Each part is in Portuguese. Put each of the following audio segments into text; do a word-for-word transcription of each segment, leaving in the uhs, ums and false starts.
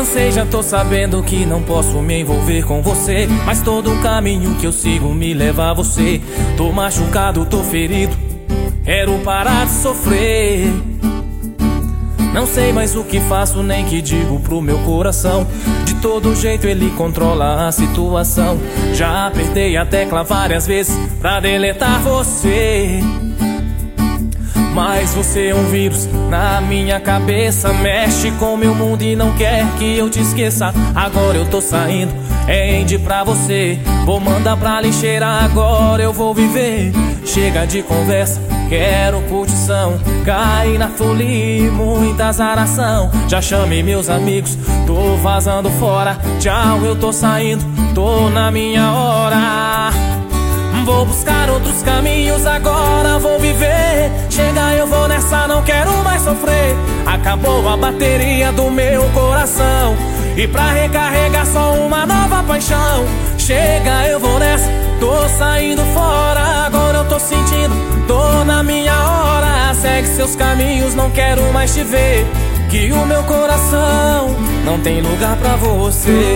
Cansei, já tô sabendo que não posso me envolver com você, mas todo o caminho que eu sigo me leva a você. Tô machucado, tô ferido, quero parar de sofrer. Não sei mais o que faço, nem que digo pro meu coração. De todo jeito ele controla a situação. Já apertei a tecla várias vezes pra deletar você, mas você é um vírus na minha cabeça. Mexe com meu mundo e não quer que eu te esqueça. Agora eu tô saindo, é end pra você. Vou mandar pra lixeira, agora eu vou viver. Chega de conversa, quero curtição. Cai na folia e muita azaração. Já chamei meus amigos, tô vazando fora. Tchau, eu tô saindo, tô na minha hora. Vou buscar outros caminhos, agora vou viver. Chega, eu vou nessa, não quero mais sofrer. Acabou a bateria do meu coração, e pra recarregar só uma nova paixão. Chega, eu vou nessa, tô saindo fora. Agora eu tô sentindo, tô na minha hora. Segue seus caminhos, não quero mais te ver, que o meu coração não tem lugar pra você.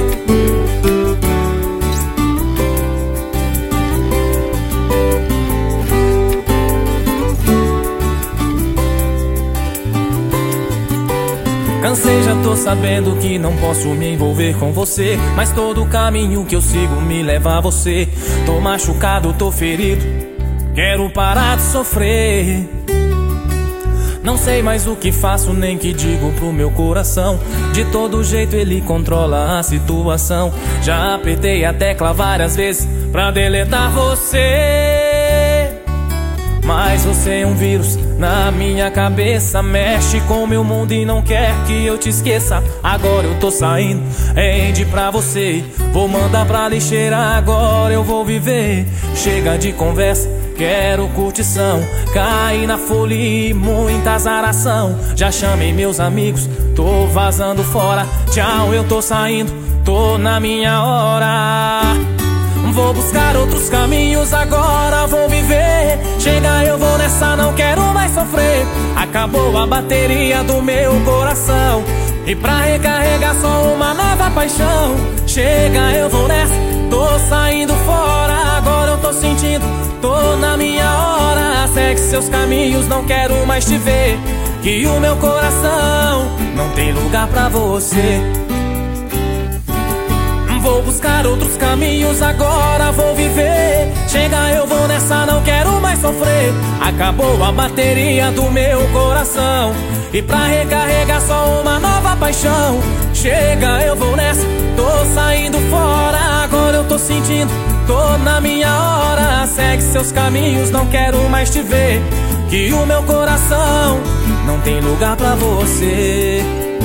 Cansei, já tô sabendo que não posso me envolver com você, mas todo o caminho que eu sigo me leva a você. Tô machucado, tô ferido, quero parar de sofrer. Não sei mais o que faço, nem que digo pro meu coração. De todo jeito ele controla a situação. Já apertei a tecla várias vezes pra deletar você, mas você é um vírus na minha cabeça. Mexe com meu mundo e não quer que eu te esqueça. Agora eu tô saindo, é end pra você. Vou mandar pra lixeira, agora eu vou viver. Chega de conversa, quero curtição. Cai na folia e muita azaração. Já chamei meus amigos, tô vazando fora. Tchau, eu tô saindo, tô na minha hora. Vou buscar outros caminhos, agora vou viver. Chega, eu vou nessa, não quero mais sofrer. Acabou a bateria do meu coração, e pra recarregar só uma nova paixão. Chega, eu vou nessa, tô saindo fora. Agora eu tô sentindo, tô na minha hora. Segue seus caminhos, não quero mais te ver, que o meu coração não tem lugar pra você. Vou buscar outros caminhos, agora vou viver. Chega, eu vou nessa, não quero mais sofrer. Acabou a bateria do meu coração, e pra recarregar só uma nova paixão. Chega, eu vou nessa, tô saindo fora. Agora eu tô sentindo, tô na minha hora. Segue seus caminhos, não quero mais te ver, que o meu coração não tem lugar pra você.